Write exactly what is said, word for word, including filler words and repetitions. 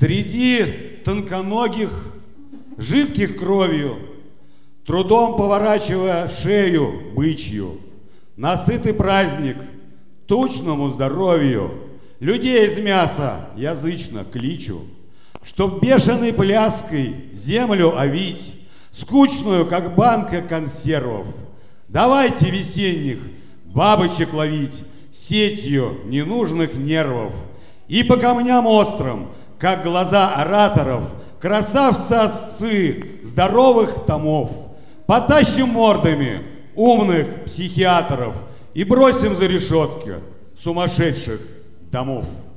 Среди тонконогих, жидких кровью, трудом поворачивая шею бычью, на сытый праздник, тучному здоровью, людей из мяса язычно кличу, чтоб бешеной пляской землю овить, скучную, как банка консервов. Давайте весенних бабочек ловить сетью ненужных нервов. И по камням острым, как глаза ораторов, красавцы-осцы здоровых томов, потащим мордами умных психиатров и бросим за решетки сумасшедших домов.